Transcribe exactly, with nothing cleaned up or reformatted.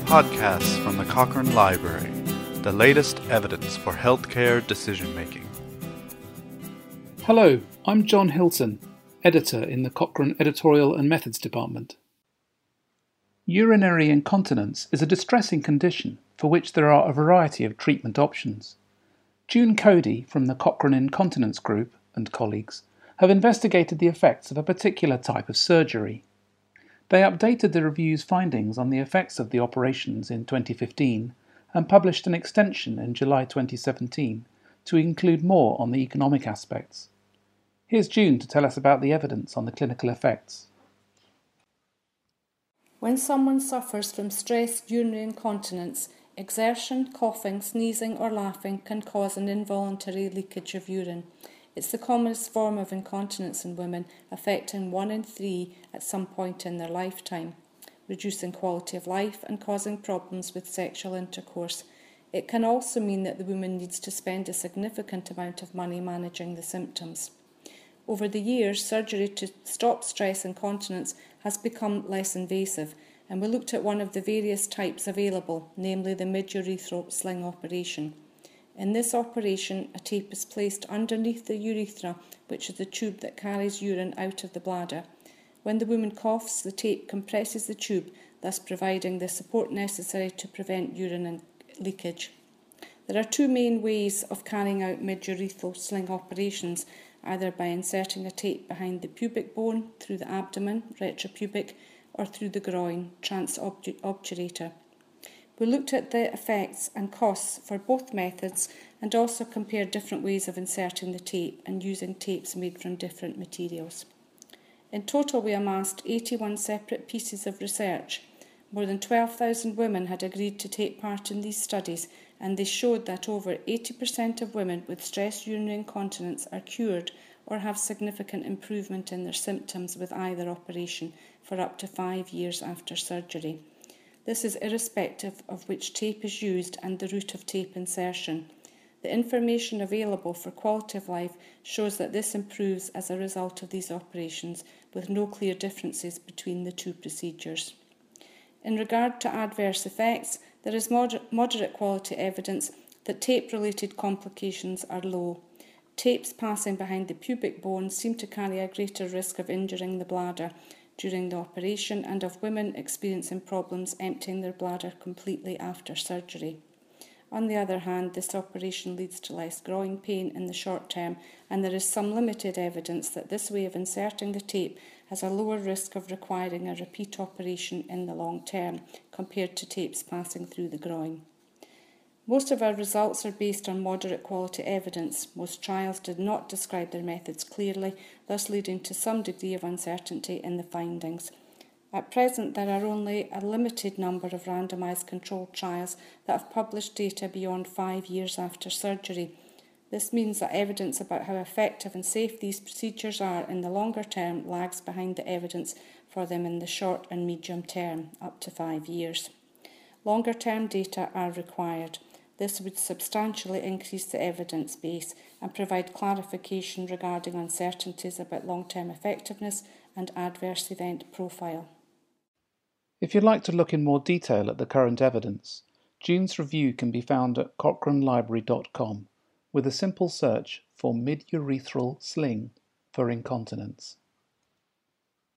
Podcasts from the Cochrane Library, the latest evidence for healthcare decision-making. Hello, I'm John Hilton, editor in the Cochrane Editorial and Methods Department. Urinary incontinence is a distressing condition for which there are a variety of treatment options. June Cody from the Cochrane Incontinence Group and colleagues have investigated the effects of a particular type of surgery. They updated the review's findings on the effects of the operations in twenty fifteen and published an extension in July twenty seventeen to include more on the economic aspects. Here's June to tell us about the evidence on the clinical effects. When someone suffers from stress urinary incontinence, exertion, coughing, sneezing or laughing can cause an involuntary leakage of urine. It's the commonest form of incontinence in women, affecting one in three at some point in their lifetime, reducing quality of life and causing problems with sexual intercourse. It can also mean that the woman needs to spend a significant amount of money managing the symptoms. Over the years, surgery to stop stress incontinence has become less invasive, and we looked at one of the various types available, namely the mid-urethral sling operation. In this operation, a tape is placed underneath the urethra, which is the tube that carries urine out of the bladder. When the woman coughs, the tape compresses the tube, thus providing the support necessary to prevent urine leakage. There are two main ways of carrying out mid-urethral sling operations, either by inserting a tape behind the pubic bone, through the abdomen, retropubic, or through the groin, transobturator. We looked at the effects and costs for both methods and also compared different ways of inserting the tape and using tapes made from different materials. In total, we amassed eighty-one separate pieces of research. More than twelve thousand women had agreed to take part in these studies, and they showed that over eighty percent of women with stress urinary incontinence are cured or have significant improvement in their symptoms with either operation for up to five years after surgery. This is irrespective of which tape is used and the route of tape insertion. The information available for quality of life shows that this improves as a result of these operations, with no clear differences between the two procedures. In regard to adverse effects, there is moder- moderate quality evidence that tape-related complications are low. Tapes passing behind the pubic bone seem to carry a greater risk of injuring the bladder during the operation and of women experiencing problems emptying their bladder completely after surgery. On the other hand, this operation leads to less groin pain in the short term, and there is some limited evidence that this way of inserting the tape has a lower risk of requiring a repeat operation in the long term compared to tapes passing through the groin. Most of our results are based on moderate quality evidence. Most trials did not describe their methods clearly, thus leading to some degree of uncertainty in the findings. At present, there are only a limited number of randomised controlled trials that have published data beyond five years after surgery. This means that evidence about how effective and safe these procedures are in the longer term lags behind the evidence for them in the short and medium term, up to five years. Longer term data are required. This would substantially increase the evidence base and provide clarification regarding uncertainties about long-term effectiveness and adverse event profile. If you'd like to look in more detail at the current evidence, June's review can be found at cochrane library dot com with a simple search for mid-urethral sling for incontinence.